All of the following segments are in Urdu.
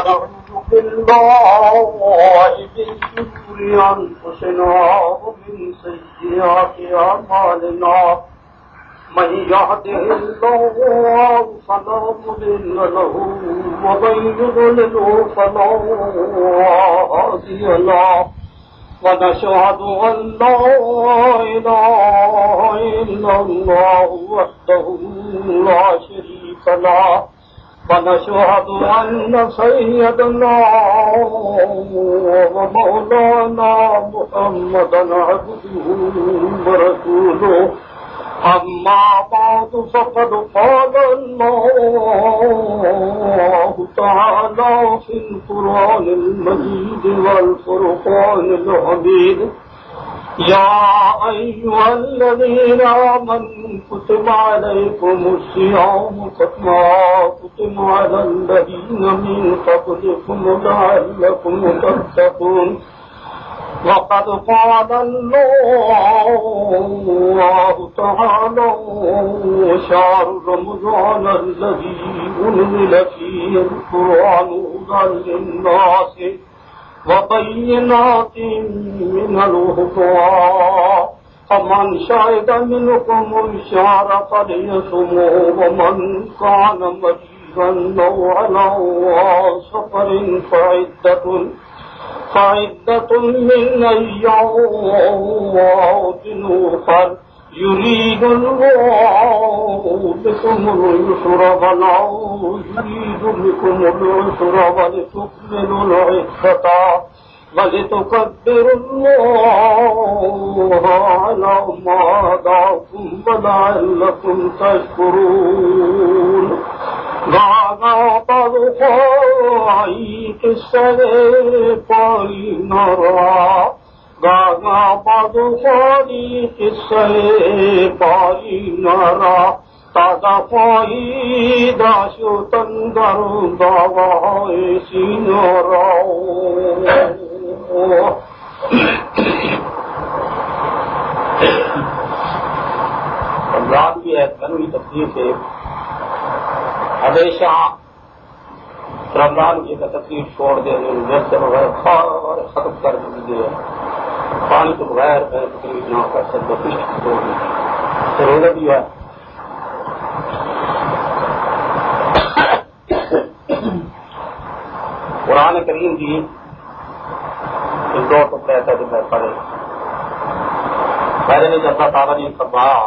ونعوذ بالله من شرور أنفسنا ومن سيئات أعمالنا من يهده الله فلا مضل له ومن يضلل فلا هادي له ونشهد أن لا إله إلا الله وحده لا شريك له ونشهد أن سيدنا ومولانا محمدا عبده ورسوله أما بعد فقد قال الله تعالى في القرآن المجيد والفرقان الحميد يا أيها الذين آمنوا كتب عليكم الصيام كما كتب على الذين من قبلكم لعلكم تتقون وقد قال الله تعالى شهر رمضان الذي أنزل فيه القرآن هدى للناس وبينات من الهدى فمن شهد منكم الشهر فليصمه ومن كان مريضا أو على سفر فعدة من أيام أخر يريد الله بكم اليسر ولا يريد بكم العسر ولتكملوا العدة ولتكبروا الله على ما هداكم ولعلكم تشكرون گانا پائی کسرے پائی نرا گانا پائی کسرے پائی نرا تازہ پائی داشو تندر داوائے سینرا رمضان کی ہے بنوی تفسیر سے ہمیشہ رمضان کی تکلیف چھوڑ دے سے بغیر ختم کر دیجیے پانی تو بغیر تکلیف نہ کر سکتے چھوڑ دیجیے روزہ بھی ہے قرآن کریم کی ان دو ٹکڑے ایسا جو میں پڑھے پہلے نے جب اللہ تعالیٰ نے فرمایا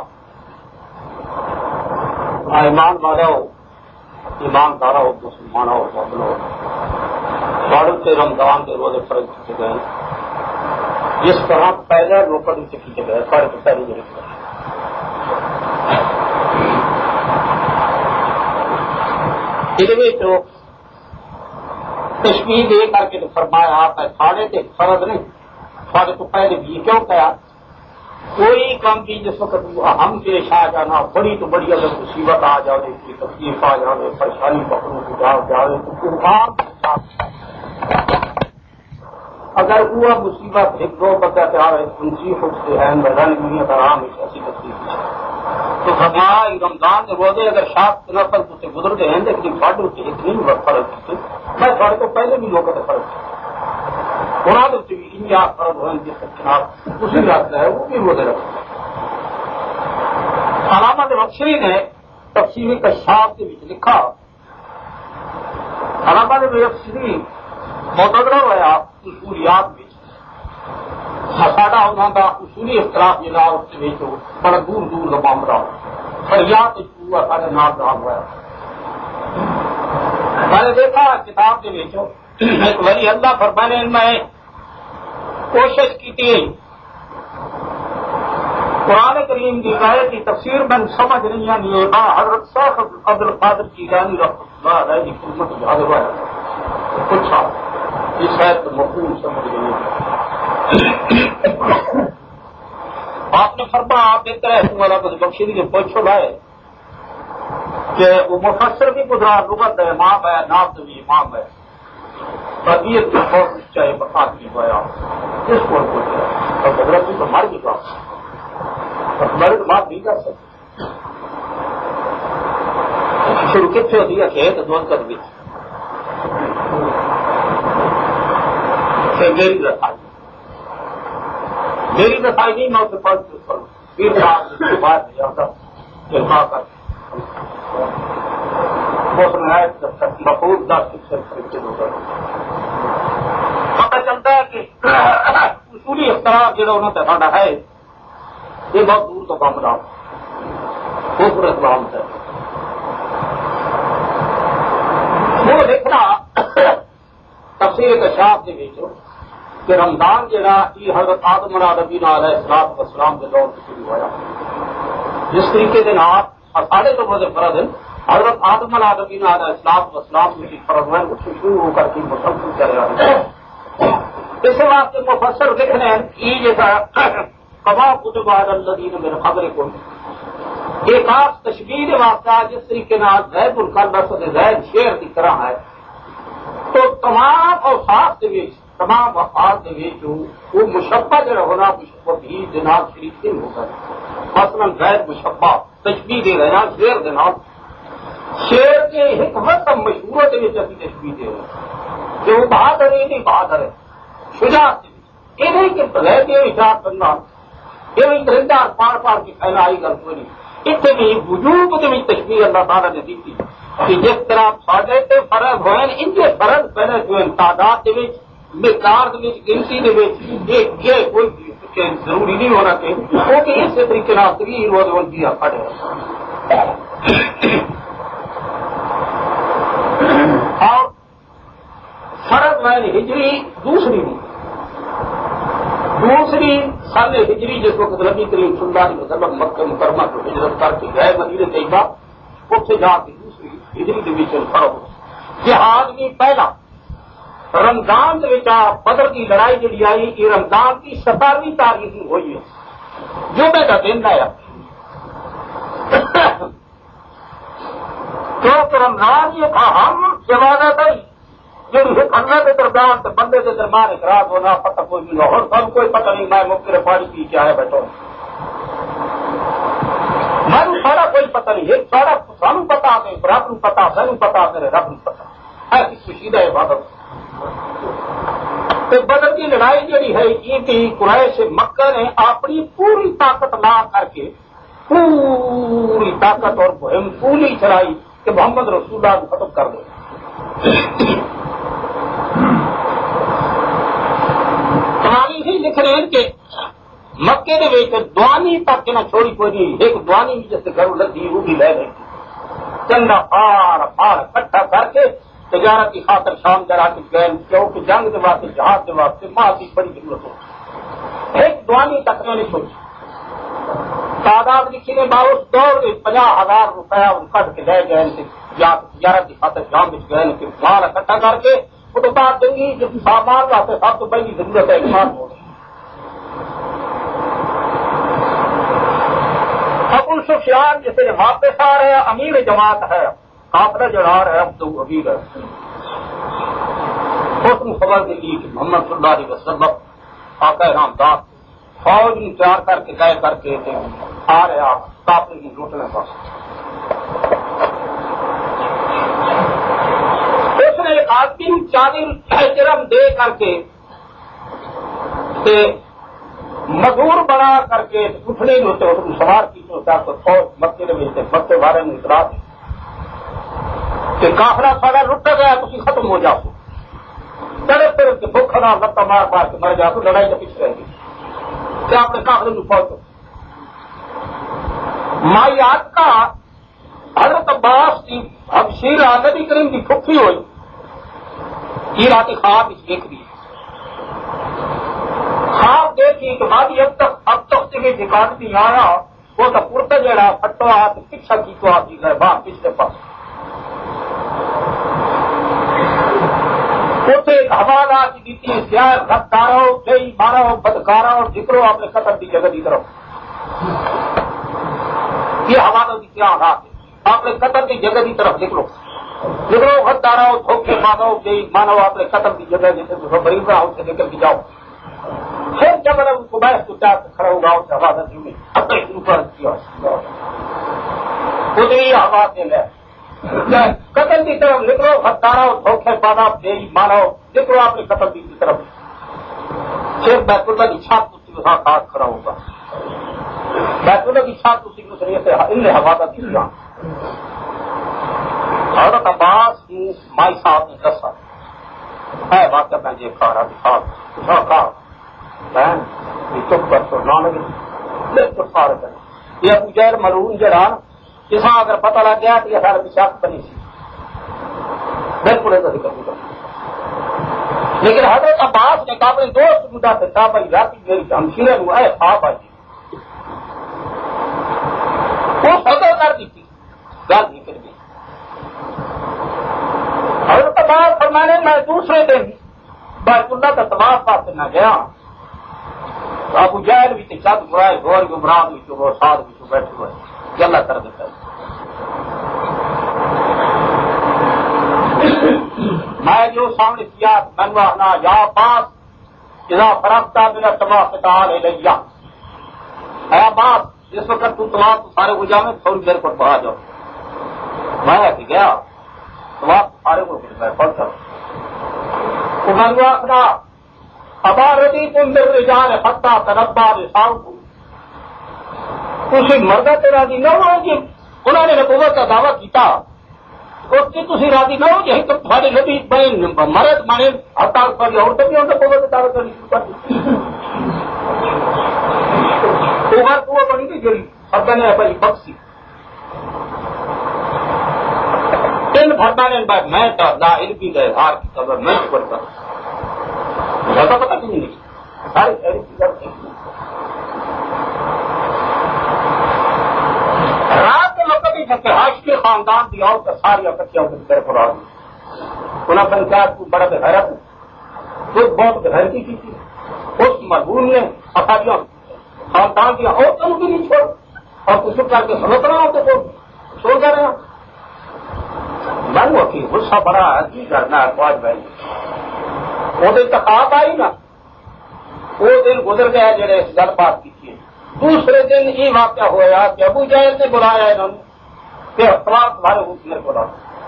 ایمان والو ایماندار ہو مسلمان ہو مومن ہو فارغ سے رمضان کے روزے فرض کیے گئے جس طرح پہلے روپڑ سے کیے گئے فرض پہلی جگہ تو تشبیہ دے کر کے فرمایا آپ کھانے کے فرض نہیں فرض تو پہلے بھی کیوں کیا کوئی کام کی جس وقت ہم پیش آ جانا بڑی تو بڑی اگر مصیبت آ جائے کوئی تکلیف آ جائے پریشانی پکڑوں کو جائے تو قربان اگر وہ مصیبت ایک دو بتا پیار ہے انسی خود سے ہے میدان دنیا کا رام ایسی تکلیف ہے تو ہمارا رمضان کے روزے اگر شاپ نفل سے گزر گئے ہیں لیکن فاٹو سے اتنی فرق تھی میں تھوڑے کو پہلے بھی لوگوں کا فرق مراد سے بھی انڈیا فرض ہونے کے خلاف اسی راستہ ہے وہ بھی روزے رکھتے ہیں علامہ بخشی نے تفسیر کشاف کے بیچ لکھا علامہ بخشی معتبر ہوا اصولیات میں ساڈا انہوں کا اصولی اختلاف جہاں اس کے بڑا دور دور کا معاملہ فریاد پورا سارے نام نام ہوا میں نے دیکھا کتاب کے ایک ولی اللہ فرمانے میں کوشش کی تھی قرآن کریم کی آیت کی تفسیر میں سمجھ نہیں آنی ہے حضرت شیخ عبد القادر کی جانی رحمۃ اللہ علیہ کی خدمت حاضر ہوا پوچھا یہ شاید مفہوم سمجھ نہیں آپ نے فرمایا آپ دیکھ رہے تمہارا بخشی کے پوچھو بھائی کہ وہ مفسر بھی گزرا لغت ہے امام ہے نافذ بھی امام ہے طبیعت کی بہت چاہے آدمی ہوا اس کو اور حضرت بھی تو مر بھی بات مرد بات نہیں کر سکتے شروع کتنے ہوتی ہے کھیت دون کر بھی میری رسائی نہیں، میں اسے پڑھ کے کروں پھر بعد نہیں جاتا مقبول پتہ چلتا ہے کہ اصولی اختلاف جہاں انہوں نے ساڈا ہے یہ بہت دور تو کام رہا خوبصورت نام ہے وہ دیکھنا تفسیر کشاف کے کہ رمضان جہاں یہ حضرت آدم نبی علیہ السلام کے دور سے شروع ہوا جس طریقے سے ساڑھے تو بڑے فرض ہیں حضرت آدم نبی علیہ السلام کی فرض ہے اس سے شروع ہو کر کے مسلسل چل رہا ہے اس واسطے مفسر لکھنے ہیں یہ جیسا کبا کتب الذین من قبلکم ایک خاص تشبیہ واقعہ جس طریقے زید القلب زید شیر کی طرح ہے تو تمام اوصاف کے بیچ تمام وفات کے بیچ وہ مشبہ جو ہونا مشبہ بھی جناب شریف سے ہوگا مثلا زید مشبہ تشبیہ دے رہے ہیں شیر جناب شیر کے حکمت مشہور کے بیچ اسی تشبیہ دے رہے ہیں کہ وہ بہادر ہے نہیں بہادر ہے شجاعت یہ نہیں کہ بغیر کے اشاعت کرنا یہ درندہ پار پار کی پھیلائی گل کوئی اتنے بھی وجوب کے بھی تشبیہ اللہ تعالیٰ نے دی تھی کہ جس طرح فائدے سے فرض ہوئے ان کے فرض پہلے جو تعداد کے مقدار گنتی یہ کوئی ضروری نہیں ہونا چاہیے کیونکہ اس طریقے پڑے اور فرض میں ہجری دوسری سال ہجری جس وقت نبی کریم صلی اللہ علیہ وسلم مکہ مکرمہ کو ہجرت کر کے گئے مدینہ طیبہ اتنے جا کے دوسری ہجری ڈویژن فرق جہاد بھی پہلا رمضان بدر کی لڑائی جڑی آئی یہ رمضان کی 17ویں تاریخ ہوئی ہے جمعے کا دن آیا کیونکہ رمضان یہ تھا ہم عبادت ہے جو اللہ کے درمیان سے بندے کے درمیان اقرار ہونا پتہ کوئی نہیں اور سب کوئی پتہ نہیں میں مفت پاڑی پی کے آیا بیٹھا میں سارا کوئی پتہ نہیں ہے سارا سانو پتا رب نو پتا سانو پتا میرے رب نو پتا ایسی کشیدہ عبادت بدر کی لڑائی جڑی ہے یہ کہ قریش مکہ نے اپنی پوری طاقت لا کر کے پوری طاقت اور مہم پوری چلائی کہ محمد رسول اللہ کو ختم کر دے کہانی ہی لکھ رہے ہیں کہ مکے دے دوانی تک نہ چھوڑی کوئی نہیں ایک دوانی جیسے گھروں لگی وہ بھی لے گئی چندہ پار اکٹھا کر کے تجارت کی خاطر شام جرا کے گئے کیونکہ جنگ کے واسطے جہاز کے واسطے مال کی بڑی ضرورت ہو ایک دوانی تک نہیں چھوڑی تعداد لکھی نے باروس دوڑ گئی 50,000 روپیہ کٹ کے لے گئے تجارت کی خاطر شام میں گئے کہ مال اکٹھا کر کے وہ تو بات دیں گی جب سامان واسطے سب تو پہلی ضرورت ہے ایمان ہو ابو سفیان جسے واپس آ رہے ہیں امیر جماعت ہے قافلہ جڑا رہا ہے اب تو امیر ہے اس نے خبر دی کہ محمد صلی اللہ علیہ وسلم آقا نامدار فوج میں تیار کر کے طے کر کے آ رہے آپ قافلے میں لوٹنے پاس اس نے ایک آدمی چادر جرم دے کر کے مزدور بنا کر کے اٹھنے ہوتے سوار کی تو فوج مکے میں مکے والے نے اطلاع دی کہ کافلا سارا لٹ گیا تو ختم ہو جاؤ ڈرے پھر بھوک نہ لتا مار مار کے مر جاؤ لڑائی کے پیچھے رہ گئی کیا آپ نے کافلے میں پہنچو مائی آج کا حضرت عباس کی حبشیر نبی کریم کی پھپھی ہوئی یہ رات خواب اس دیکھ دی خواب دیکھی کہ بھابی اب تک سے دکان نہیں آیا وہ تو پورتا جڑا پٹوا پیچھا کی تو آتی گئے باہر پچھلے پاس حوالہ کی دیتی سیاح غدارو جئی مارو بدکارو اور ذکرو اپنے قتل کی جگہ کی طرف یہ حوالہ کی کیا رات ہے اپنے قتل کی جگہ کی طرف نکلو غدارو دھوکے مانو جئی مانو اپنے قتل کی جگہ جیسے مریض رہا اسے لے کر کے جاؤ پھر جب کو بحث کو چار سے کھڑا ہوگا اسے حوالہ میں اپنے شروع کر دیا خود ہی آواز لے قتل کی طرف نکلو غدارو دھوکے مانو جئی مانو نکلو اپنے قتل کی طرف پھر بیت اللہ کی چھت اسی کے ساتھ ہاتھ کھڑا ہوگا. بیت اللہ کی چھت اسی کو ذریعے سے ان نے حوالہ دیا. حضرت عباس مائی صاحب نے دسا ہے واقعہ میں یہ کھا رہا تھا بہن چپ کر تو نہ لگے بالکل فارغ ہے. یہ ابو جہل ملعون جڑا کسا اگر پتہ لگ گیا تو یہ سارے شک بنی سی بالکل ایسا ذکر نہیں کرتا. لیکن حضرت عباس نے کہا اپنے دوست مدعا سے کہا بھائی رات میری ہمشیرے میں ہے آپ آئیے. وہ فضل کر دی تھی گل نہیں کر گئی. حضرت عباس فرمانے میں دوسرے دن بیت اللہ کا طواف پاس نہ گیا. ابو جہل بھی چند برائے گور گمراہ بھی تو وہ ساتھ بھی تو بیٹھے ہوئے گلا کر دیتا ہے. میں جو سامنے کیا منوانا یا پاس اذا فرغتا من الطواف تعال الیہ. اے عباس جس وقت تو طواف سارے ہو جاؤ تھوڑی دیر پر پڑھا جاؤ. میں گیا طواف سارے کو پڑھ کر تو منوانا ابا رضی تم بالرجال حتی تنبا نساؤکم. تسی مردہ تے راضی نہ ہو کہ انہوں نے نبوت کا دعویٰ کیتا اس کی تسی راضی نہ ہو کہ تمہارے نبی بین مرد مانے ہڑتال پر اور تبھی ان نبوت کا دعویٰ کرنی شروع کر دی. عمر تو بنی تھی جڑی حضرت نے بھائی بخشی ان فرمانے بعد میں تو لا علمی کا اظہار کی خبر میں پڑھتا زیادہ پتہ کیوں نہیں ساری شہری کی رات کے وقت ہی جب حاج کے خاندان دی اور کا ساری اکٹھیاں کی طرف آ گئی. انہوں نے کہا تو بڑا بغیرت ہے تو بہت بغیرتی کی تھی. اس مرحوم نے افادیاں خاندان دیا عورتوں بھی نہیں چھوڑ اور کچھ کر کے سمجھ رہا ہوں تو چھوڑ کر رہے ہیں. من وہ کی غصہ بڑا ہے کرنا ہے فوج بھائی. وہ دن تقاب آئی نا وہ دن گزر گیا جڑے اس گل بات کی تھی. دوسرے دن یہ واقعہ ہوا کہ ابو جہل نے بلایا انہوں نے کہ سوال تمہارے روپ میں بلا.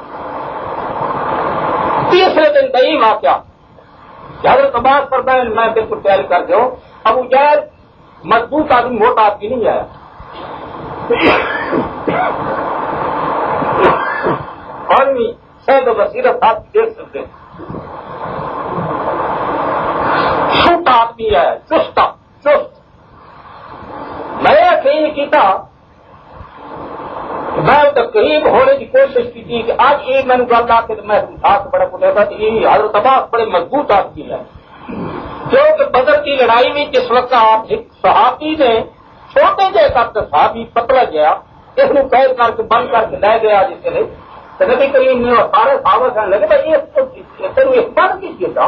تیسرے دن کا یہ واقعہ حضرت عباس پر میں بالکل تیاری کر دوں. ابو جہل مضبوط آدمی موٹا آدمی نہیں آیا. آدمی شہد و بصیرت آپ دیکھ سکتے ہیں. چھوٹا آدمی ہے چستا چست. میں یہ کیتا میں قریب ہونے کی کوشش کی تھی کہ آج یہ میں نے گل آ کے میں ہاتھ بڑا کو لیتا تو یہ حضرت عباس بڑے مضبوط آدمی ہے. کیونکہ بدر کی لڑائی میں جس وقت آپ ایک صحابی نے چھوٹے جے تک صحابی پتلا گیا اس نے قید کر کے بند کر کے لے گیا جسے نہیں تو نبی کریم نے سارے صحابہ کہنے لگے بھائی یہ بند کیجیے گا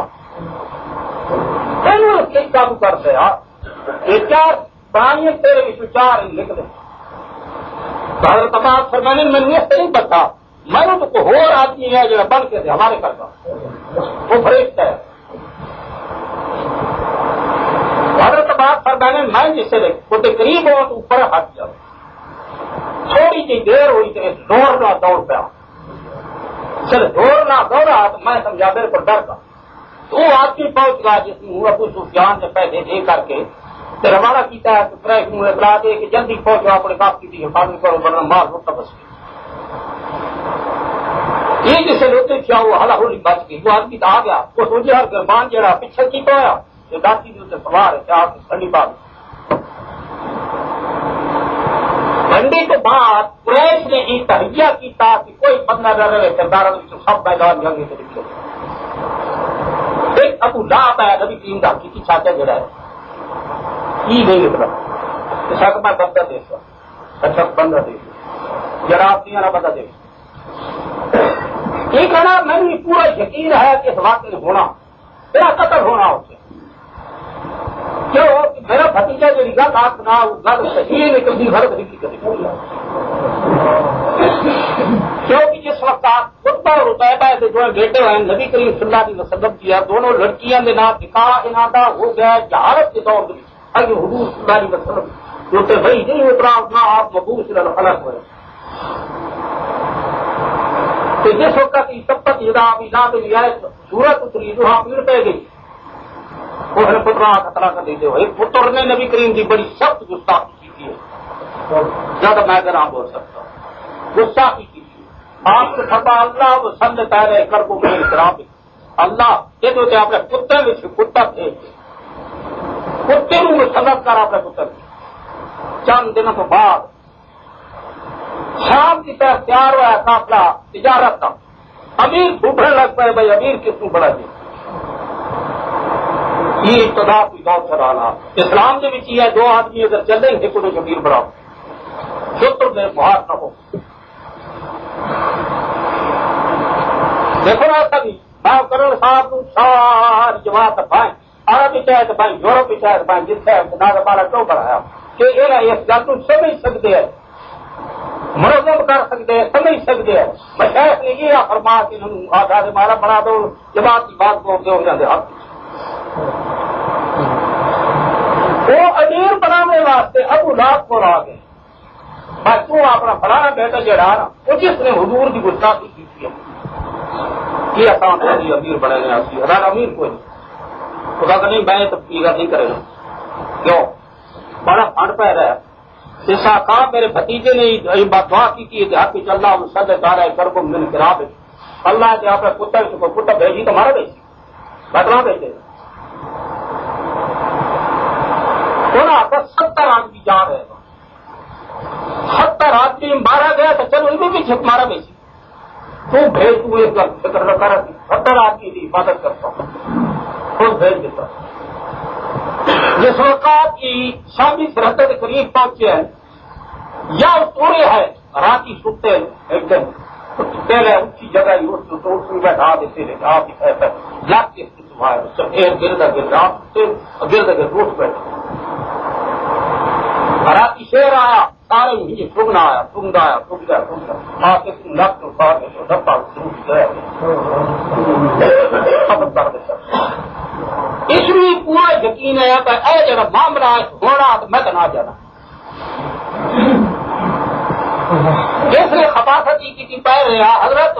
قابو کرتے یہ چار پرانی تیرے چار نکلے. حضرت عباس فرمانے میں نے نہیں پتا میں نے تو کوئی اور آدمی ہے جو بن کے ہمارے کرتا وہ فریشتہ ہے. حضرت عباس فرمانے میں جسے وہ قریب ہو تو اوپر ہٹ جاؤ. تھوڑی سی دیر ہوئی تو دوڑنا دوڑ پیا. چل دوڑنا دوڑا تو میں سمجھا میرے کو ڈر کا تو وہ آدمی پہنچ گیا جس میں ابو سفیان نے پیسے دے کر کے روانہ کیتا ہے تو پریس منہ اطلاع دے کہ جلدی پہنچو اپنے باپ کی حفاظت کرو ورنہ مار ہوتا بس. یہ جسے لوٹے کیا وہ ہلا ہولی بچ گئی. وہ آدمی آ گیا وہ سوچے ہر گربان جڑا پچھل کی پایا جو داتی بھی اسے سوار ہے آپ کی ٹھنڈی بات. ٹھنڈی کے بعد پریس نے یہ تہیا کیتا کہ کوئی بندہ نہ رہے کردار سب میدان جنگے سے نکلے. ایک ابو لاب ہے نبی کریم کا حقیقی چاچا جڑا ہے یہ نہیں نکلا شک میں بندہ دیکھ اچھا بندہ دیکھ جڑا آپ نہیں بندہ دیکھ یہ کہنا میں نے پورا یقین ہے کہ اس واقعے میں ہونا میرا قتل ہونا اسے کیوں کہ میرا بھتیجا جو گل آپ نہ گل صحیح نکلتی ہر طریقے سے کیونکہ جس وقت آپ خطبہ اور رتبہ سے جو بیٹے ہوئے نبی کریم صلی اللہ علیہ وسلم کیا دونوں لڑکیاں نے نہ نکاح انادہ ہو گیا جہارت کے دور میں اگر حضور صلی اللہ علیہ وسلم جو کہ بھائی نہیں اترا نہ آپ مبوس الخلق ہوئے تو جس وقت سب تک ابھی نہ ملی ہے سورت اتری وہاں پیڑ پہ گئی اس نے پترا خطرہ کر دیتے ہوئے پتر نے نبی کریم کی بڑی سخت گستاخی کی ہے، زیادہ میں نہ بول سکتا ہوں، گستاخی کی آپ سے فرما اللہ وہ سمجھ رہے کر کو میرے احترام اللہ یہ تو آپ نے کتے میں سے کتا تھے کتے میں سمجھ کر آپ نے کتا تھے چند دنوں کے بعد شام کی طرح تیار ہوا ہے قافلہ تجارت کا امیر پھوٹنے لگ پائے بھائی امیر کس کو بڑا دے یہ ابتدا کی دور چلانا اسلام کے بھی ہے دو آدمی اگر چلیں گے کوئی امیر بڑا شتر میں بہار نہ ہو دیکھو نا کبھی کروڑ صاحب ساری جماعت پائیں عرب چاہے تو پائیں یورپ چاہے تو پائیں جتنے نہ ہمارا کیوں بڑھایا کہ یہ اس گل کو سمجھ سکتے ہیں منظم کر سکتے ہیں سمجھ سکتے ہیں مشائخ نے یہ فرما کہ آزاد مارا بنا دو جماعت کی بات بول کے ہو جاتے ہاتھ وہ امیر بنانے واسطے ابو لہب کو لا گئے بس تو اپنا فلانا بیٹا جڑا نا وہ جس نے حضور کی گستاخی کی تھی یہ آسان ہے جی امیر بنے گا ہزار امیر کوئی نہیں خدا کہ نہیں میں تبدیل نہیں کرے گا کیوں بڑا فنڈ پہ رہا ہے اس کا میرے بھتیجے نے بات دعا کی کہ حق چل رہا ہوں سد دار ہے کر کو من خراب ہے اللہ کے آپ نے کتا بھیجی تو مارا بھیجی بتلا بھیجے سونا تو 70 آدمی جا رہے 70 آدمی مارا گیا تو چلو ان بھی چھت مارا بھیجی تو بھیج تو ایک فکر نہ کر 70 آدمی کی حفاظت کرتا ہوں خود بھیج دیتا جس وقت کی شامی سرحد کے قریب پہنچے ہیں یا توڑے ہے راتی سوتے ایک دن پہلے اونچی جگہ اس میں بیٹھا دیتے لاکھ کے گردا گردا گرد گر روٹ بیٹھے راتی شیر آیا سارے مجھے سگنا آیا سگنا آیا سگ گیا سگ گیا آ کے لکھ ڈبا ٹوٹ گیا اس میں پورا یقین ہے کہ اے جگہ معاملہ ہونا تو میں تو نہ جانا جس نے خباثتی کی پہ رہا حضرت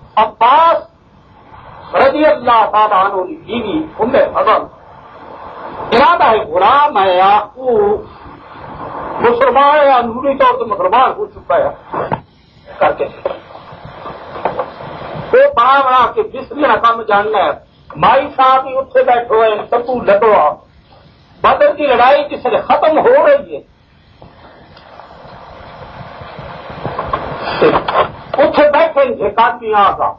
عباس رضی اللہ تعالیٰ عنہ کی بیوی ام فضل ارادہ ہے غلام ہے یعقوب مسلمان یا نوری طور سے مسلمان ہو چکا ہے کر کے وہ بڑا بڑا کے بسری کام جاننا ہے مائی صاحب ہی اٹھے بیٹھے ہوئے سبو لڈو بدر کی لڑائی جس سے ختم ہو رہی ہے اٹھے بیٹھے ایک آدمی آ گا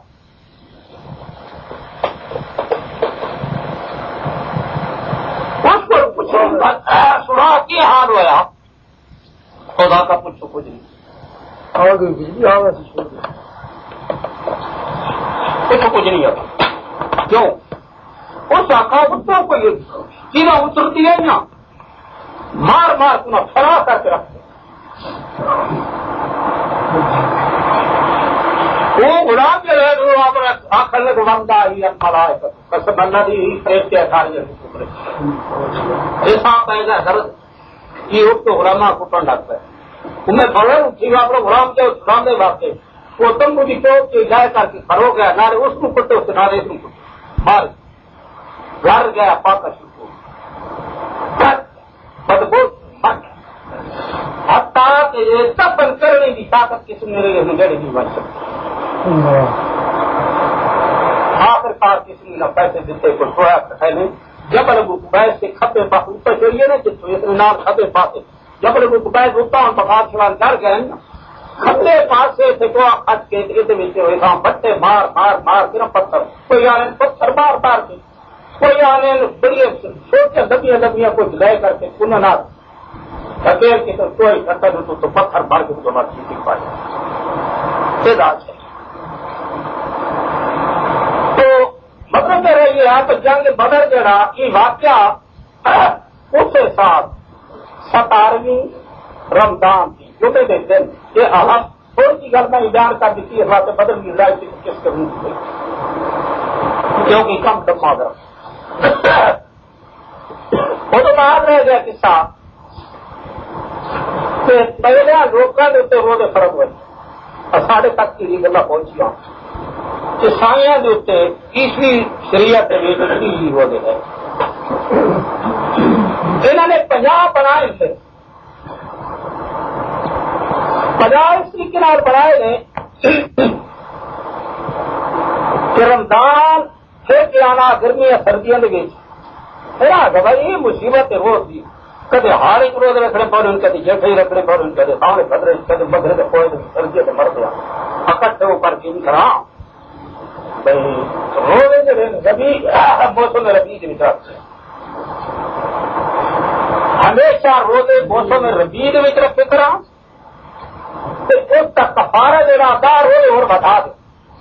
اس کو پوچھو سنا کی حال ہوا خدا کا پوچھو کچھ نہیں آ گئی بجلی آ گئی کچھ نہیں آتا کیوں اس آقا بتوں کو یہ چیزیں اترتی ہے نا مار مار تمہیں پھیلا کر کے رکھتے وہ غلام جو ہے وہ آخر کو بندہ ہی اپنا کس بندہ دی فریب کے سارے ایسا پیدا درد یہ اس کو غلامہ کٹن لگتا ہے انہیں بڑے اٹھی آپ لوگ غلام کے غلام دے بات وہ تم مجھے چوک کے جائے کر کے کھڑو گیا نہ اس کو کٹے اس نہ اس کو کٹے مار گھر گیا پاکا شروع بدبو حتیٰ کہ تب بند کرنے کی طاقت کسی میرے لیے مجھے نہیں بن سکتی آخر کار کسی نے پیسے دیتے کو سویا کٹھے نہیں جب ابو قبیس کے کھپے پاس اوپر چڑھیے نا کہ اتنے نام کھپے پاسے جب ابو قبیس ہوتا ہوں بخار شوان کر گئے نا کھپے پاسے سے کو کھٹ کے ہوئے تھا بٹے مار مار مار کے پتھر کوئی آنے پتھر مار مار کے کوئی آنے بڑی چھوٹے دبیاں دبیاں کو لے کر کے کننا دبیر کے تو کوئی کرتا تو پتھر مار کے تو ہماری چیزیں پائے تو مطلب کہہ رہی ہے تو جنگ بدر جڑا یہ واقعہ اس کے ساتھ 17ویں رمضان کی جمعے کے دن یہ اہم تھوڑی سی گل میں بیان کر دیتی ہے بات بدر کی لڑائی سے کس کرنی چاہیے کیونکہ کم کم آگر وہ تو باہر رہ گیا قصہ کہ پہلے لوگوں کے اتنے روزے فرق ہوئے ساڑھے تک کی گلا پہنچی عیسائیوں کے اتنے عیسوی شریعت روزے ہے انہوں نے 50 بنائے تھے، 50 اس طریقے بنائے نے کہ رمضان پھر کے آنا گرمیاں سردیاں کے بھائی یہ مصیبت روز دی کدے ہار ایک روز رکھنے پڑے کدے جیٹھے ہی رکھنے پڑے کدے سامنے بدرے کدے بدرے کے پوئے سردی سے مر گیا اکٹھے ہو کر کے کرا بھائی روزے ربی موسم ربی کے بچ رکھتے ہمیشہ روزے موسم ربی کے بچ رکھے کرا اس کا کفارہ دینا دار ہوئے اور بتا دے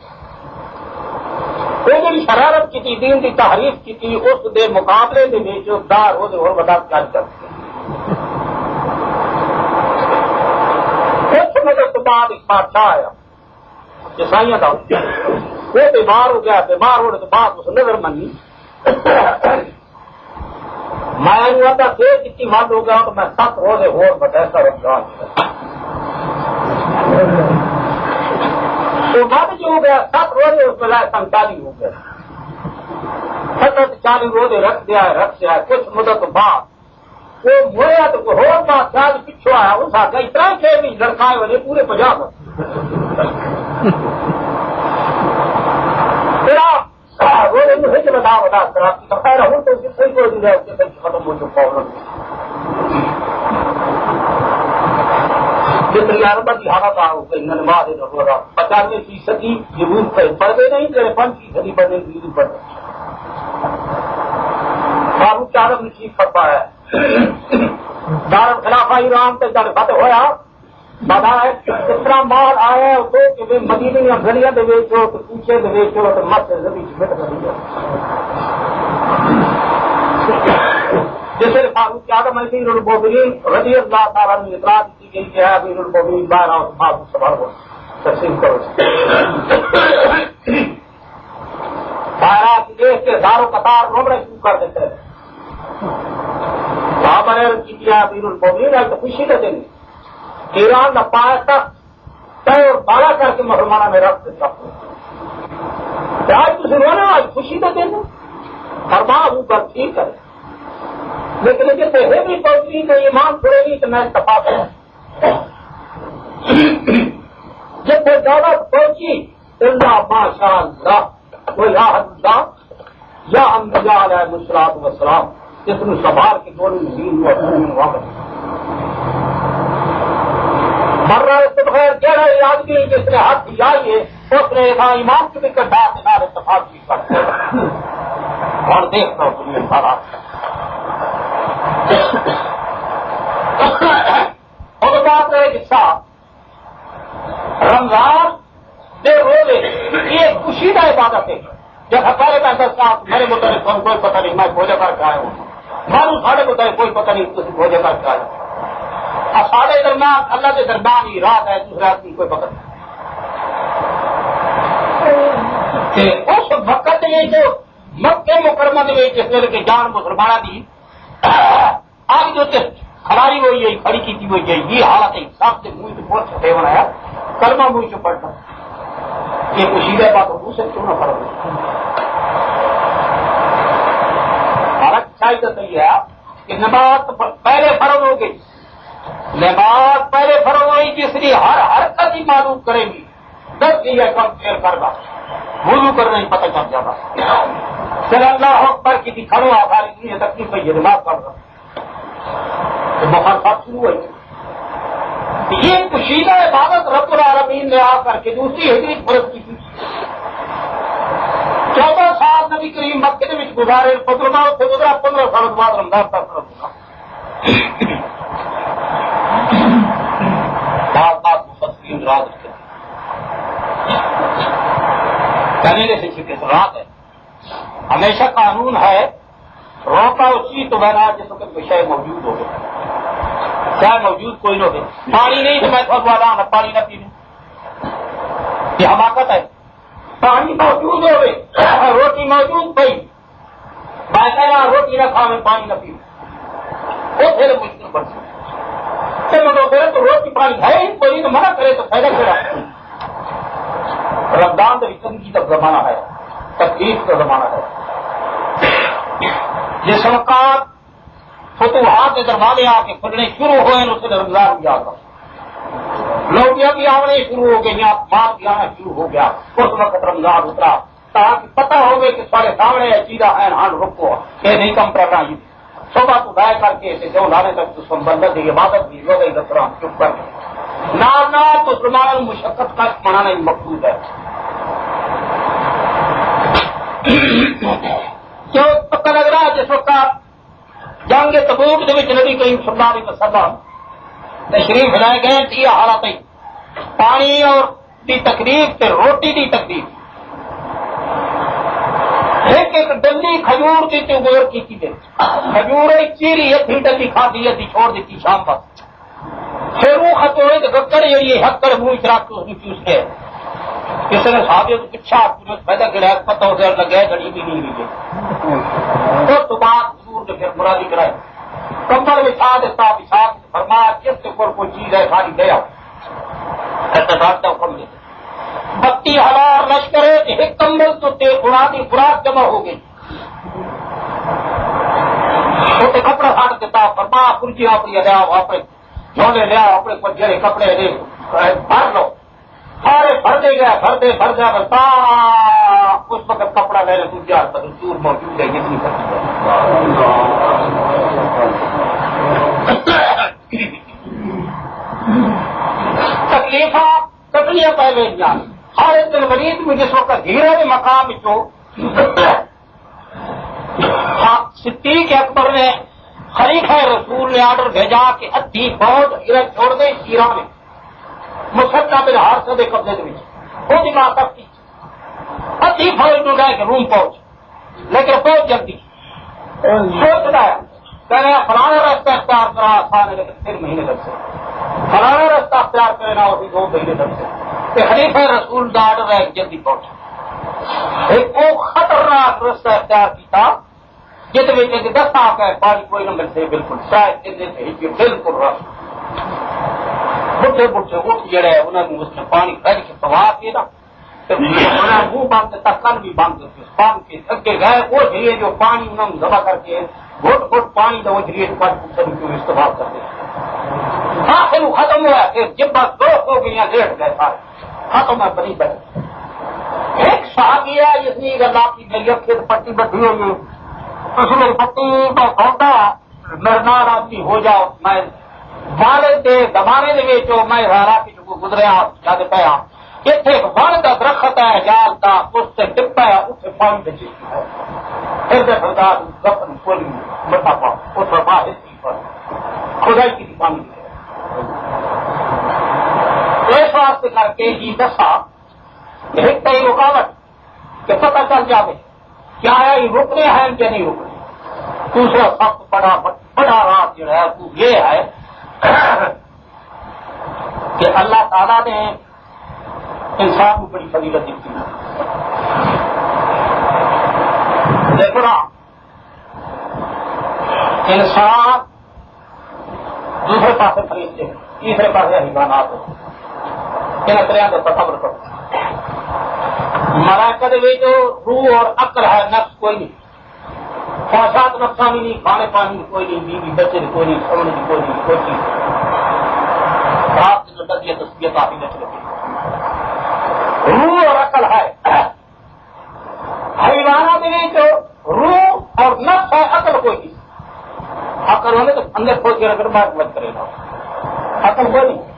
لیکن شرارت کی تھی دین کی تحریف کی تھی اس دے مقابلے میں جو دار ہو اور بتا کیا کرتے کچھ مدد بعد ایک بادشاہ آیا عیسائیاں تھا وہ بیمار ہو گیا، بیمار ہونے کے بعد اس نظر منی میں تھا پھر جتنی مند ہو گیا تو میں 7 روزے ہو بتاتا رمضان تو مد جو ہو گیا 7 روزے اس میں لائے 47 ہو گیا 40 روزے رکھ دیا کچھ مدت بعد وہ مویا تو ہو بات خیال پچھو آیا اس آگے اتنا کہ بھی لڑکائے والے پورے 50 روزے مجھے کہ بتا کرا خیر ہوں تو صحیح کو دی جائے ختم ہو چکا جتنی عربت کی حالت نماز 95% ضرور پڑھتے نہیں 5% پڑھنے کی ضرور پڑھتے فاروق اعظم نے چیز کرتا ہے دار خلافہ ایران تک جب فتح ہوا بتا ہے اس طرح مال آیا تو کہ مدینے یا گلیاں دے بیچو تو پیچھے دے بیچو تو مت جیسے فاروق اعظم امیر المومنین رضی اللہ تعالیٰ نے اطلاع دی گئی کہ ہے امیر المومنین باہر آؤ سوال ہو تقسیم کرو باہر دیش کے ہزاروں قطار رومرے شروع کر دیتے ہیں صحابہ نے کی کیا امیر المومنین ہے تو خوشی کا دن ایران کا پایا تک طے اور بالا کر کے مسلمانوں میں رکھ دیتا آج تھی رونا آج خوشی کا دن فرما ہوں پر ٹھیک ہے لیکن جیسے ہے بھی پہنچی تو ایمان چھوڑے گی تو میں اتفاق ہوں جب وہ دعوت پہنچی اللہ ماشاء اللہ وہ یا اللہ یا انبیاء علیہ الصلوۃ والسلام جس نے سنبھال کے دونوں دین کو واپس مر رہا ہے تو بغیر کہہ رہے آدمی جس نے ہاتھ دھیائی ہے اس نے کہا ایمان کی بھی کٹا کے اتفاق کی کرتے اور دیکھتا ہوں تمہیں سارا اور بات ہے کہ صاحب رمضان دے روزے یہ خوشی کا عبادت ہے جب ہمارے پاس صاحب میرے متعلق کوئی پتہ نہیں میں بھوجا کر کے آیا ہوں مانو ساڑھے متعلق کوئی پتہ نہیں تم بھوجا کر کے آیا اور ساڑھے درمیان اللہ کے درمیان ہی رات ہے دوسرے آدمی کوئی پتہ نہیں اس وقت یہ جو مکہ مکرمہ میں جس ویلے کے جان مسلمانہ دی آج جو کھڑائی ہوئی ہے کھڑی کی ہوئی ہے یہ حالت ہے سب سے منہ سے بہت چھٹے بنایا کلمہ منہ سے پڑھتا یہ کشیدہ بات منہ سے کیوں نہ فرق فرق چاہیے تو صحیح ہے کہ نماز پہلے فرض ہو گئی نماز پہلے فرض ہوئی جس لیے ہر حرکت ہی معلوم کرے گی 10 دن کم پھر کرنا وضو کرنا ہی پتہ چل جاتا چل اللہ اکبر کی دکھاڑو آسانی کی تکلیف ہے یہ نماز پڑھ رہا مخالفت شروع ہوئی یہ کشیدہ عبادت رب العالمین نے آ کر کے دوسری ہجری فرض کی 14 سال نبی کریم مکے میں گزارے 15 سے گزرا 15 سال بعد رمضان کا فرض ہوگا بات مفسرین رات کہنے سے شکست رات ہے ہمیشہ قانون ہے روکا اسی تو بنا جس وقت شے موجود ہو گئے چاہے موجود کوئی نہ ہو پانی نہیں تو میں تھوڑا والا پانی نہ پینے یہ حماقت ہے پانی موجود ہو گئے روٹی موجود پئی میں روٹی نہ کھا میں پانی نہ پی وہ پھر مشکل پڑ سکتی تو روٹی پانی ہے ہی کوئی تو منع کرے تو فائدہ کرا رمضان تو تنگی کا زمانہ ہے تکلیف کا زمانہ ہے جس وقت فتوحات کے دروازے آ کے کھلنے شروع ہوئے اس نے رمضان بھی آ کر لوٹیاں بھی آنے شروع ہو گئی، مال بھی آنا شروع ہو گیا، اس وقت رمضان اترا تاکہ پتہ ہو گئے کہ سارے سامنے چیزا ہے ہاں رکو کہ نہیں کم کرنا ہی صبح تو ضائع کر کے جو لانے تک تو بندہ دی عبادت بھی ہو گئی دفترام چپ کر نہ تو تمہارا مشقت کا منانا ہی مقصود ہے. کیوں پتہ لگ رہا ہے جس وقت جنگ تبوک کے نبی کریم صلی اللہ علیہ وسلم تشریف لائے گئے تو یہ حالت ہی پانی اور دی تکلیف تے روٹی دی تکلیف ایک ایک ڈلی کھجور کی تو غور کی دے کھجور چیری ادھی ڈلی کھادی ادھی چھوڑ دیتی شام وقت پھر وہ ختوڑے تو گکڑ یہ ہکڑ منہ چراک تو چوس کے کسی نے صحابی کو پچھا پیدا گرا پتہ ہو گیا لگا گڑی بھی نہیں ملی تو بعد حضور نے پھر مرادی کرائی کمبل بچھا دیتا بچھا فرمایا جس کے اوپر کوئی چیز ہے ساری گیا حکم دے 32,000 لشکر ہے ایک کمبل تو خوراک خوراک جمع ہو گئی اسے کپڑا ساٹ دیتا فرمایا پرجی اپنی لیا اپنے جھولے لیا اپنے جڑے کپڑے لے بھر لو سارے بھرتے گیا بھرتے بھرتا اس وقت کپڑا لے لے چور موجود ہے جتنی تکلیف کٹنیاں پہلے جان ہر ایک دن مریض میں جس وقت گھیرے میں مقام صدیق اکبر نے خلیفہ رسول نے آرڈر بھیجا کہ ادھی فوج ہرن چھوڑ دے شیرا میں مسلح بلحار سے قبضے کے وہ دماغ تک ادھی فوج میں گئے کہ روم پہنچ لیکن فوج جلدی سوچ رہا ہے فلانا راستہ اختیار کرا آسان ہے لیکن 3 مہینے لگ سکتے فلانا راستہ اختیار کرنا اسی 2 مہینے لگ سکتے خلیفہ رسول کا آرڈر ہے جلدی پہنچ ایک وہ خطرناک راستہ اختیار کیا جس میں 10 آ کے پانی کوئی نہ ملتے بالکل شاید بالکل رس بڑھے بڑھے اٹھ جڑے انہوں نے اس میں پانی کھڑ کے پوا کے نا منہ بند دیتا کن بھی بند باندھ کے تھکے گئے وہ جھیے جو پانی انہوں نے جمع کر کے گھٹ گھٹ پانی تو وہ جھیے استعمال کرتے آخر وہ ختم ہوا پھر جب بات 2 ہو گئی لیٹ گئے سارے ختم ہے بنی بنی ایک صحابی ہے جس نے اللہ کی میری پھر پٹی بٹھی ہوئی اس نے پٹی کا سودا میرے نال آدمی ہو جاؤ میں والد دے زمانے دے میں ہارا کی جو گزریا جاتے پیا اتنے ون کا درخت ہے جال کا اس سے ٹپا ہے اسے پانی بچی ہے پھر سردار گپن کھولی بتا پاؤ اس پر باہر پر خدائی کی پانی اس واسطے کر کے ہی دسا ایک کئی رکاوٹ کہ پتہ چل جائے کیا ہے یہ رکنے ہیں کہ نہیں رکنے. دوسرا سب بڑا راز جو ہے وہ یہ ہے کہ اللہ تعالیٰ نے انسان کو بڑی فضیلت دی تھی. دیکھو نا انسان دوسرے پاسے فرشتے تیسرے پاسے حیوانات ان طرح کا تصور کرو. ملائکہ دے جو روح اور عقل ہے نفس کوئی نہیں خواہشات نفسانی نہیں کھانے پانی کوئی نہیں بیوی بچے کوئی نہیں سونے کی کوئی نہیں کوئی چیز آپ کی جو یہ تصویر کافی نچ لگی روح اور عقل ہے. حیوانات میں جو روح اور نفس ہے عقل کوئی نہیں. عقل ہونے تو اندر کھول کے رکھ بات مت کرے گا عقل کوئی نہیں.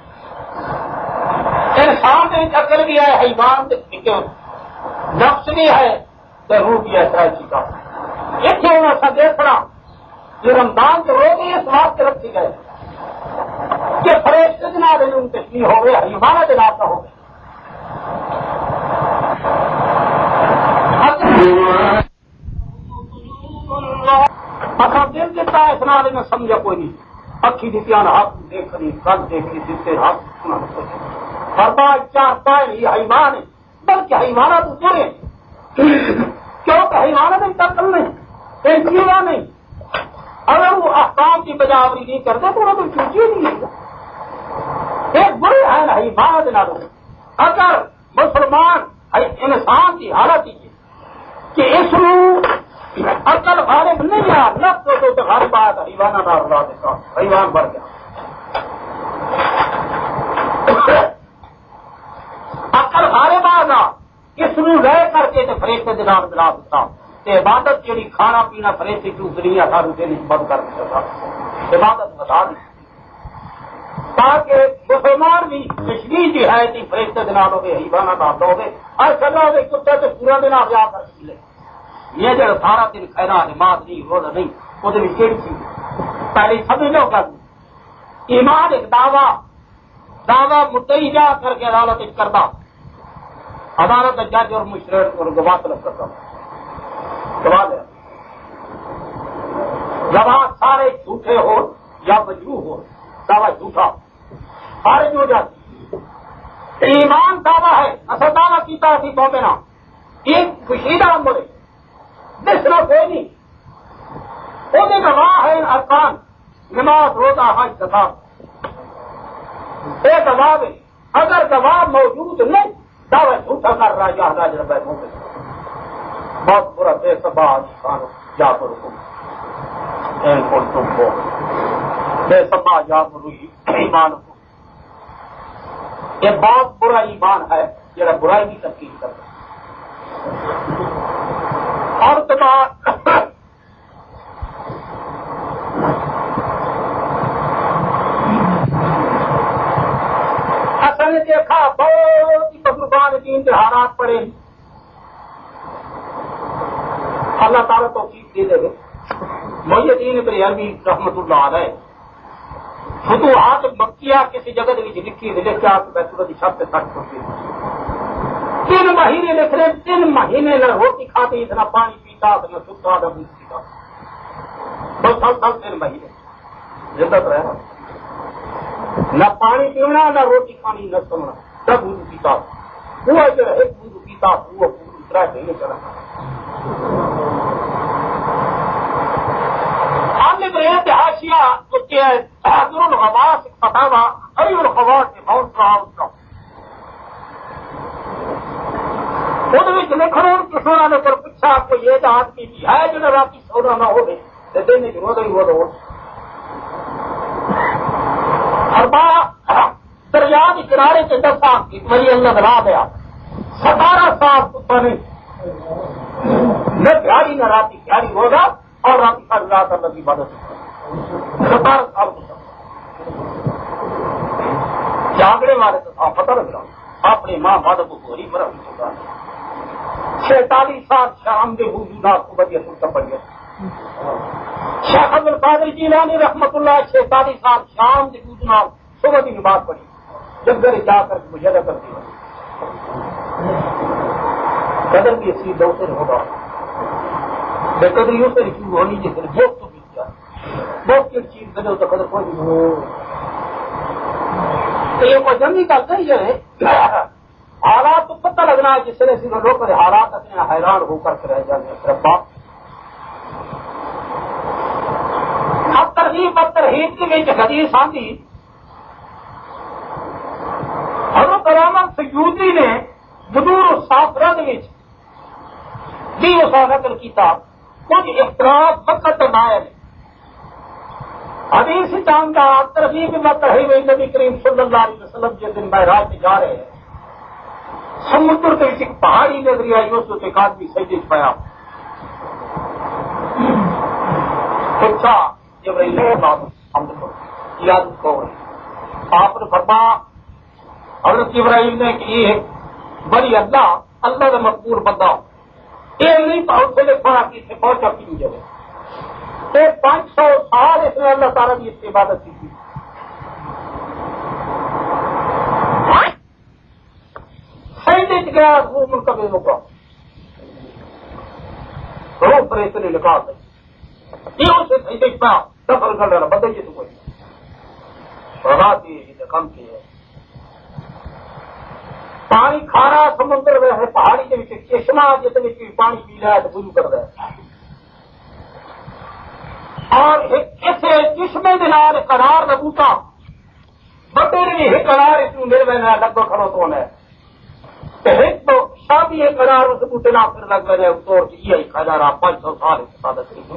انسان کے عقل بھی ہے حیوان نفس بھی ہے تو روح بھی ہے سرائچی کا اتنے ہونا سا دیکھنا جو رمضان کے روزے اس بات سے رکھی گئے کہ فرشتے جناب ان تشریح ہو گئے حیوانہ جناب کا ہو گئے. دل دیتا ہے اتنا میں سمجھا کوئی نہیں. اکھی دیتیاں ہاتھ دیکھ رہی کل دیکھ رہی جتنے ہاتھ سنا ہر بات 4 پائے یہ حیوان ہے بلکہ حیوانات تو سنے کیونکہ حیوانات ان کا کل نہیں ایک جیوا نہیں. اگر وہ احکام کی بجاوری نہیں کرتے تو انہوں نے چوچی نہیں ہے. ایک بڑے ہے نا حیوانات نہ لو. اگر مسلمان انسان کی حالت یہ کہ اس عقل غالب نہیں آ نفس تو ہر بات حیوانہ نہ اڑا دیتا حیوان بڑھ گیا اکل غالب آ گا کس نو لے کر کے فرشتے دے نال ملا دیتا عبادت جڑی کھانا پینا فرشتے کیوں دنیا سارے دن بند کر دیتا عبادت بتا دی تاکہ مسلمان بھی تشریح جو ہے کہ فرشتے دن ہوگی حیوانہ نہ ہوگے ہر چلا ہوگی کتے سے پورا دن آپ جا کر ملے یہ جو سارا دن کہنا نماز نہیں روزہ نہیں وہ کہڑی چیز پہلے سمجھ لو کر ایمان ایک دعویٰ مدعی جا کر کے عدالت کرتا عدالت جج اور مشرق اور گواہ طلب کرتا گواہ لے گواہ سارے جھوٹے ہو یا مجروح ہو دعویٰ جھوٹا خارج ہو جاتی ایمان دعویٰ ہے اصل دعویٰ کیتا تھی مومنہ ایک کشیدہ مڑے دوسرا کوئی نہیں وہ گواہ ہے ارکان نماز روزہ حج زکات ایک گواہ ہے اگر گواہ موجود نہیں دعوی جھوٹا کر رہا یا راج ربا بہت برا بے سبا خان جا کر تم کو بے سبا جا کر ایمان کو یہ بہت برا ایمان ہے جڑا برائی کی تنقید کرتا اور تمام اصل نے دیکھا بہت ہی تجربات کی امتحانات پڑے اللہ تعالیٰ توفیق دے دے محی الدین ابن عربی رحمت اللہ علیہ فتوحات مکیہ کسی جگہ لکھی لکھ کے آپ بیت اللہ کی چھت پہ تک پہنچے 3 مہینے لکھ رہے 3 مہینے نہ روٹی کھاتے اتنا پانی پیتا نہ سکتا نہ دودھ پیتا بس سال 3 مہینے زندہ رہا نہ پانی پینا نہ روٹی کھانی نہ سونا سب دودھ پیتا وہ جو ایک دودھ پیتا وہ دوسرا نہیں چلا حاشیہ تحضر الغواص فتاوا خیر الغواص سے بہت رہا اس کا لکھنؤ کسونا نے کر پوچھا آپ کو یہ جہاز کی ہے جو نہ رات کی سونا نہ ہو گئے دینے کی روز ہی وہ روز دریا کے کنارے کے 10 سال کی وہی اللہ بنا دیا 17 سال کتا نہیں نہ پیاری نہ راتی پیاری ہوگا اور راتی کا رات اللہ کی مدد 17 سال جاگڑے والے تو تھا پتہ لگ رہا اپنی ماں مدد کو پوری برف چکا 46 سال شام کے وجودات کو بدیا سلطہ پڑ گیا شیخ عبد القادر جیلانی رحمت اللہ 46 سال شام کے وجودات صبح کی نماز پڑھی جب گھر جا کر مجھے کرتی ہے قدر بھی اسی دو سے ہوگا بے قدریوں سے شروع ہونی چاہیے بہت تو بیت جائے بہت کی چیز بدل تو قدر کوئی نہیں تو یہ کوئی جنگی کا صحیح ہے حالات تو پتہ لگنا ہے جس طرح سے لوگ کر حالات اپنے حیران ہو کر رہ جانے صرف بات اب ترغیب کے لیے حدیث آتی حضرت علامہ سیوطی نے بدور السافرہ بھی اس نقل کیتا کچھ اختلاف وقت نائل حدیث جانتا ترغیب میں ترغیب نبی کریم صلی اللہ علیہ وسلم جس دن معراج میں جا رہے ہیں سمندر کے ایک پہاڑی نظری آئی اس ایک آدمی سجدے پایا پوچھا جبرائیل نے حمد کو یاد کو آپ نے فرمایا حضرت ابراہیم نے کہ یہ بڑی اللہ کا مقبول بندہ یہ نہیں پہنچے لے پڑا کہ اسے پہنچا کی جگہ تو 500 سال اس نے اللہ تعالیٰ کی اس کی عبادت کی تھی سیدے گیا وہ ملک میں مکا روح پر اس نے لکھا یہ اسے سیدے پا سفر کر رہا بدل جی تو کوئی رات یہ کم کی ہے پانی کھارا سمندر میں ہے پہاڑی کے پیچھے چشمہ جس پانی پی رہا ہے تو گرو کر رہا ہے اور اس چشمے دنال قرار نبوتا بڑے نہیں قرار اس میرے میں لگ بھگ کھڑو تو ہے ایک تو سب یہ قرار اس بوٹے لا کر لگ گئے توڑ کے یہ قرار آپ 500 سال حفاظت کی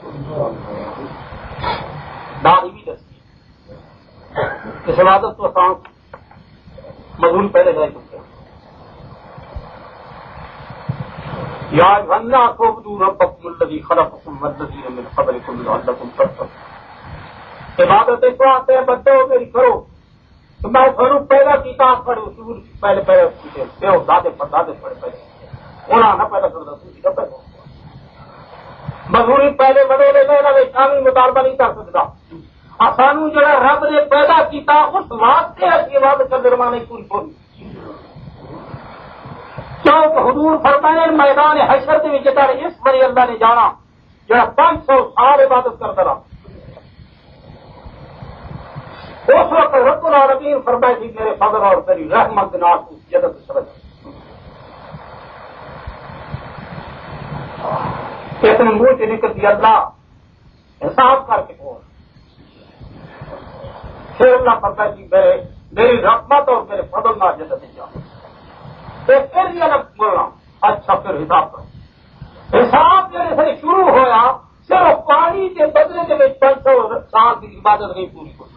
داڑھی بھی دستی اس عبادت تو آسان مضمون پہلے رہ چکے ہیں. یا غنا کو دور ربکم الذی خلقکم والذین من قبلکم لعلکم تتقون. عبادت تو آتے ہیں بندے میری کرو تو میں گھروں پیدا کتاب پڑھوں شروع پہلے پہلے دادے پڑھے پہلے انہوں نے پیدا کرتا تھی پیدا مزوری پہلے بڑے لے گئے شامی مطالبہ نہیں کر سکتا سانو جڑا رب نے پیدا کیتا اس واسطے اچھی عبادت کر درما نہیں پوری پوری کیوں حضور فرمائے میدان حشر کے وچ اس بڑی اللہ نے جانا جڑا 500 سال عبادت کرتا رہا. اس وقت رب العالمین فرمائے تھی میرے فضل اور تیری رحمت نال جنت سمجھ اتنے منہ سے نکلتی اللہ حساب کر کے بول. پھر اللہ فرمائے تھی میری رحمت اور میرے فضل نال جنت جاؤ. پھر یہ الگ بولنا اچھا پھر حساب کرو. حساب جیسے سے شروع ہوا صرف پانی کے بدلے کے 500 سال کی عبادت نہیں پوری ہو.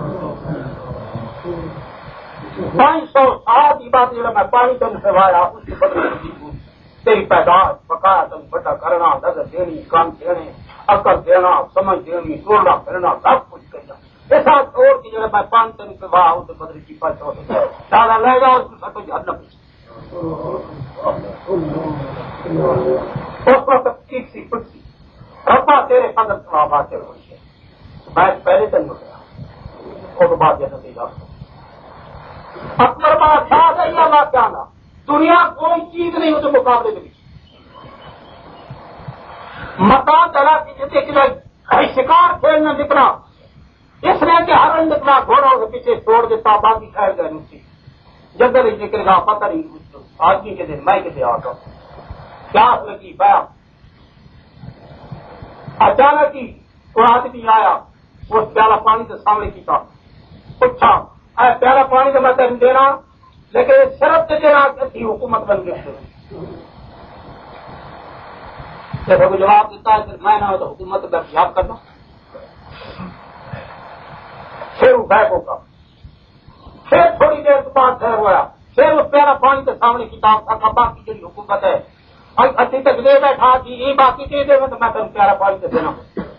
500 سال عبادت جو میں پانی تم سے وایا اس کے بدلے تیری پیداش پکایا تم بڑا کرنا نظر دینی کام دینے عقل دینا سمجھ دینی توڑنا پھرنا سب کچھ کرنا ایسا چھوڑ کے جو میں پانی تم سے وایا اس کے بدلے کی 500 زیادہ لے جاؤ اس کو جہنم اس وقت ٹھیک سی کچھ سی ربا تیرے فضل سنا باتیں ہوئی ہے میں پہلے دن ہو گیا اور بات یہ نتیجہ اکبر بادشاہ ہے یا اللہ کیا نا دنیا کوئی چیز نہیں اس مقابلے میں مکان چلا کی جیسے کہ شکار کھیلنا نکلا اس نے کہ ہر نکلا گھوڑوں کے پیچھے چھوڑ دیتا باقی خیر گئے نیچے جنگل ہی نکل گا پتہ نہیں کچھ آدمی کے دن میں کسی آتا پیاس لگی پیا اچانک ہی کوئی آدمی آیا اس پیالہ پانی کے سامنے کی تھا پوچھا پیالہ پانی کا میں تین دینا لیکن شرط دینا کی حکومت بن گئی جیسے کو جواب دیتا ہے پھر میں نہ ہو تو حکومت کا خیال کرنا پھر وہ بیگ ہوگا پھر تھوڑی دیر کے بعد ٹھہر ہوا پھر اس پیالہ پانی کے سامنے کتاب تھا کبا کی جو حکومت ہے اچھی تک لے بیٹھا کہ یہ باقی دے دے تو میں تم پیارا پانی سے دینا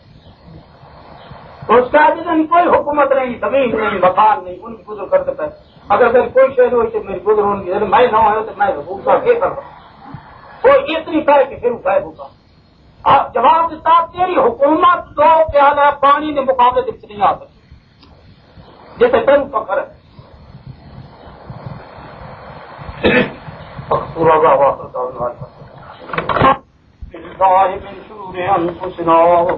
تو اس کا نہیں کوئی حکومت نہیں زمین نہیں مکان نہیں ان کی گزر کر دیتا ہے اگر میری کوئی شہر ہوئی تو میری گزر ہوگی میں نہ ہو تو میں حکومت کا کر رہا ہوں وہ اتنی کہہ کہ پھر غائب ہوگا جواب دیتا تیری حکومت 2 پیالہ پانی کے مقابلے سے نہیں آ سکتی جیسے تم فخر ہے من شرور أنفسنا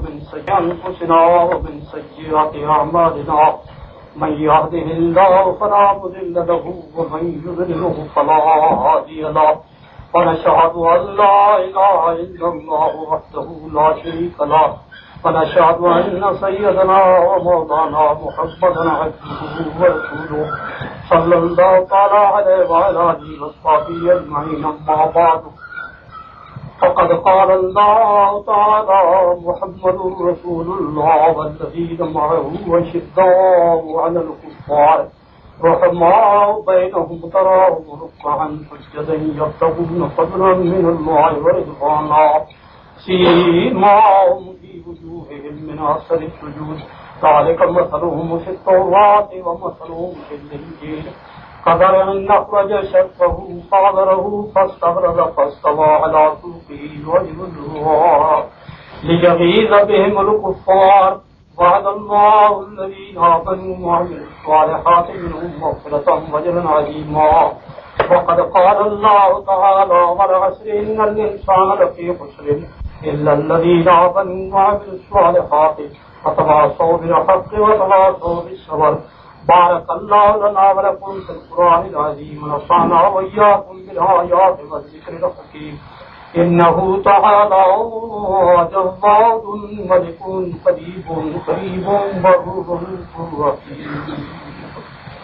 ومن سيئات أعمالنا من يهده الله فلا مضل له ومن يضلله فلا هادي له ونشهد أن لا إله إلا الله وحده لا شريك له ونشهد أن سيدنا ومولانا محمدا عبده ورسوله صلى الله تعالى عليه وعلى آله وصحبه أجمعين أما بعد فقد قال الله تعالى محمد رسول الله والذين معه أشداء على الكفار رحماء بينهم تراهم ركعا سجدا يبتغون فضلا من الله ورضوانا سيماهم في وجوههم من أثر السجود ذلك مثلهم في التوراة ومثلهم في الإنجيل كزرع أخرج شطه فآزره فاستغلظ فاستوى على سوقه يعجب الزراع ليغيظ بهم الكفار وعد الله الذين آمنوا وعملوا الصالحات منهم مغفرة وأجرا عظيما وقد قال الله تعالى والعصر إن الإنسان لفي خسر إلا الذين آمنوا وعملوا الصالحات وتواصوا بالحق وتواصوا بالصبر بارك الله لنا ولكم في القرآن العظيم ونفعنا وإياكم بالآيات والذكر الحكيم إنه تعالى جواد ملك قريب بر رحيم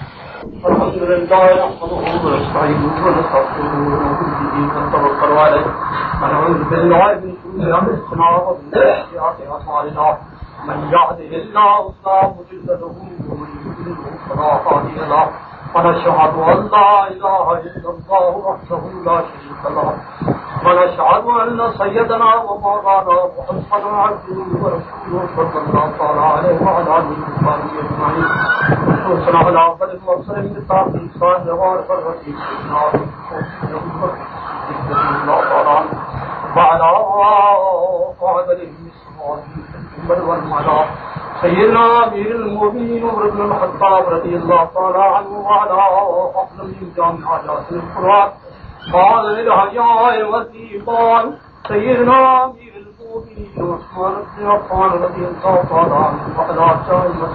الحمد لله نحمده ونستعينه ونستغفره ونؤمن به ونتوكل عليه ونعوذ بالله من شرور انفسنا ومن سيئات اعمالنا من يهده الله فلا مضل له ومن يضلل فلا هادي له ونشهد ان لا اله الا الله وحده لا شريك له ونشهد ان سيدنا ومولانا محمدا عبده ورسوله صلى الله عليه وعلى اله وصحبه اجمعين. وصلى الله وسلم بتاعت انسان جوار پر رسول اللہ وعلى قادر المسلمين سيدنا امير المؤمنين عمر بن الخطاب رضي الله تعالى عنه وعلى اهل من جامع القرآن قال للحياء والإيمان سيدنا أمير المؤمنين عثمان بن عفان رضي الله تعالى عنه وعلى سائر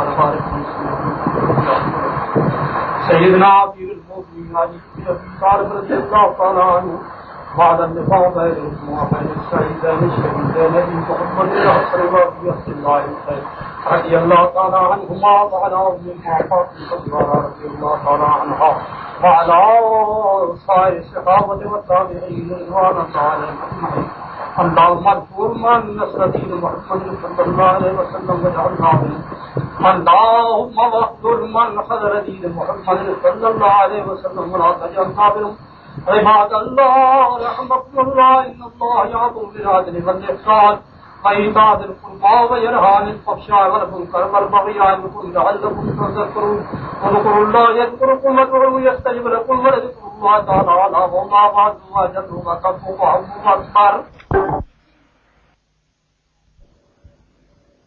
سيدنا أمير المؤمنين علي بن أبي طالب رضي الله تعالى عنه وعلى النفاق بينهم وبين السعيدين الشهيدين محمد العصر وبيعة الله الخير رضي الله تعالى عنهما وعلى أمهما فاطمة الزهراء رضي الله تعالى عنها وعلى سائر الصحابة والتابعين رضوان الله عليهم أجمعين. اللهم اغفر من نصر دين محمد صلى الله عليه وسلم واجعلنا منه. اللهم اغفر من حضر دين محمد صلى الله عليه وسلم ولا تجعلنا منهم. عباد الله رحمكم الله ان الله يأمر بالعدل والإحسان وإيتاء ذي القربى وينهى عن الفحشاء والمنكر والبغي يعظكم لعلكم تذكرون. واذكروا الله يذكركم وادعوه يستجب لكم ولذكر الله تعالى أعلى وما بعد وأجل وأكبر وأكبر.